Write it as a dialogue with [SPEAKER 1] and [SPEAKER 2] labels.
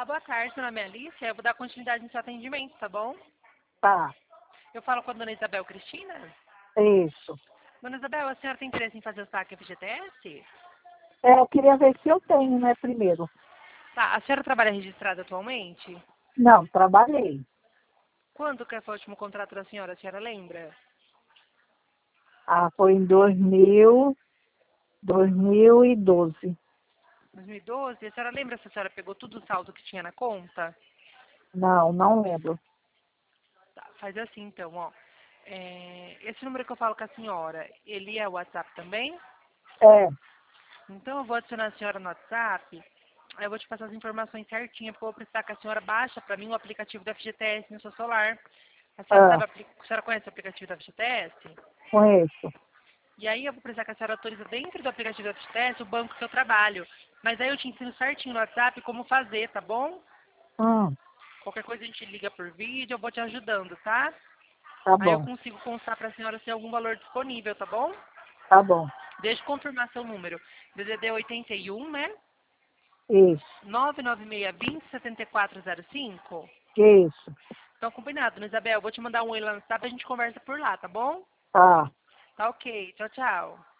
[SPEAKER 1] Olá, boa tarde, meu nome é Alice, eu vou dar continuidade no seu atendimento, tá bom?
[SPEAKER 2] Tá,
[SPEAKER 1] Eu falo com a dona Isabel Cristina.
[SPEAKER 2] isso.
[SPEAKER 1] Dona Isabel, a senhora tem interesse em fazer o saque FGTS?
[SPEAKER 2] Eu queria ver se eu tenho, né, primeiro.
[SPEAKER 1] Tá, a senhora trabalha registrada atualmente?
[SPEAKER 2] Não, trabalhei.
[SPEAKER 1] Quando que foi o último contrato da senhora, a senhora lembra?
[SPEAKER 2] Foi em 2012.
[SPEAKER 1] 2012? A senhora lembra se a senhora pegou tudo o saldo que tinha na conta?
[SPEAKER 2] Não lembro.
[SPEAKER 1] Tá, faz assim então, ó. Esse número que eu falo com a senhora, ele é o WhatsApp também?
[SPEAKER 2] É,
[SPEAKER 1] Então eu vou adicionar a senhora no WhatsApp. Aí eu vou te passar as informações certinhas, porque eu vou precisar que a senhora baixa para mim o aplicativo da FGTS no seu celular. A senhora
[SPEAKER 2] é,
[SPEAKER 1] sabe, a senhora conhece o aplicativo da FGTS?
[SPEAKER 2] conheço.
[SPEAKER 1] E aí eu vou precisar que a senhora autorize dentro do aplicativo da FGTS o banco que eu trabalho. Mas aí eu te ensino certinho no WhatsApp como fazer, tá bom?
[SPEAKER 2] Hum,
[SPEAKER 1] Qualquer coisa a gente liga por vídeo, eu vou te ajudando, tá?
[SPEAKER 2] tá
[SPEAKER 1] Aí eu
[SPEAKER 2] bom,
[SPEAKER 1] consigo constar para a senhora se tem algum valor disponível, tá bom?
[SPEAKER 2] tá bom.
[SPEAKER 1] Deixa eu confirmar seu número. DDD 81, né?
[SPEAKER 2] Isso,
[SPEAKER 1] 99620 7405.
[SPEAKER 2] isso.
[SPEAKER 1] Então, combinado, né, Isabel? Eu vou te mandar um oi lá no WhatsApp e a gente conversa por lá, tá bom?
[SPEAKER 2] Tá.
[SPEAKER 1] Tá ok. Tchau, tchau.